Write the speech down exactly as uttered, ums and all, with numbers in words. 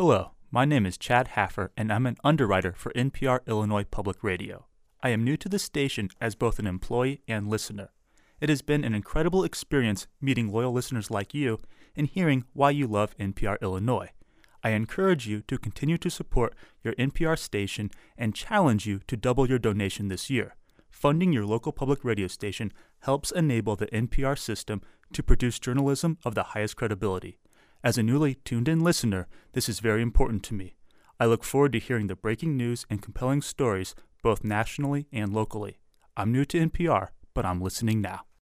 Hello, my name is Chad Haffer, and I'm an underwriter for N P R Illinois Public Radio. I am new to the station as both an employee and listener. It has been an incredible experience meeting loyal listeners like you and hearing why you love N P R Illinois. I encourage you to continue to support your N P R station and challenge you to double your donation this year. Funding your local public radio station helps enable the N P R system to produce journalism of the highest credibility. As a newly tuned-in listener, this is very important to me. I look forward to hearing the breaking news and compelling stories both nationally and locally. I'm new to N P R, but I'm listening now.